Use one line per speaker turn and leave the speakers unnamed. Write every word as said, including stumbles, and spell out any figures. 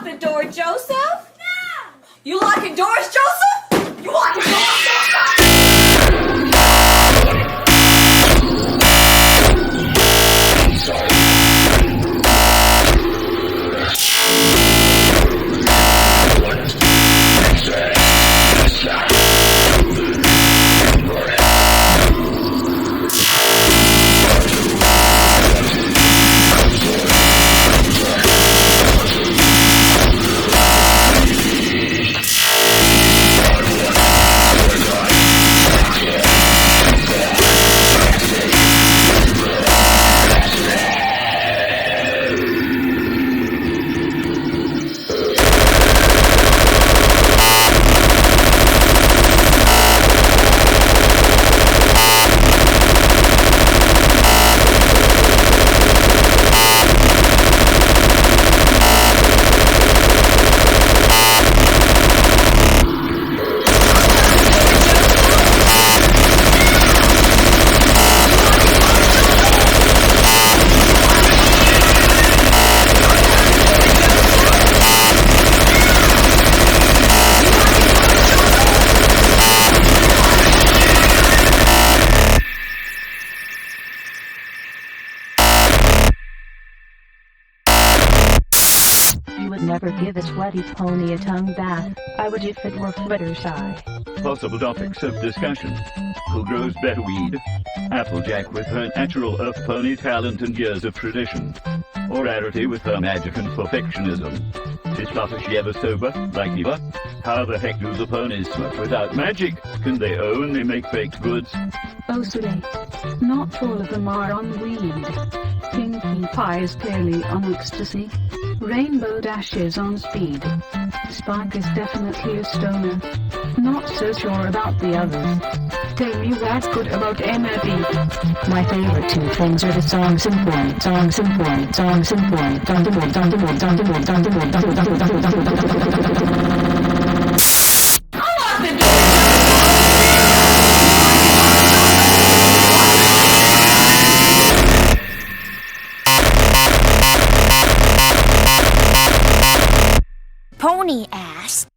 the door, Joseph? No! You locking doors, Joseph? You locking doors, Joseph?
You would never give a sweaty pony a tongue bath. I would if it were Fluttershy.
Possible topics of discussion. Who grows better weed? Applejack with her natural earth pony talent and years of tradition. Or Rarity with her magic and perfectionism. Is Fluttershy ever sober, like Eva? How the heck do the ponies smoke without magic? Can they only make baked goods?
Oh Soleil, not all of them are on weed. Pinkie Pie is clearly on ecstasy. Rainbow Dash is on speed. Spike is definitely a stoner. Not so sure about the others. Tell me what's good about M L B. My favorite two things are the songs and points, songs and points, songs and points, on the board, on the board, on the board, on the board, on the board, on the board, on the board, on the board.
Unlock the door!
Pony asked,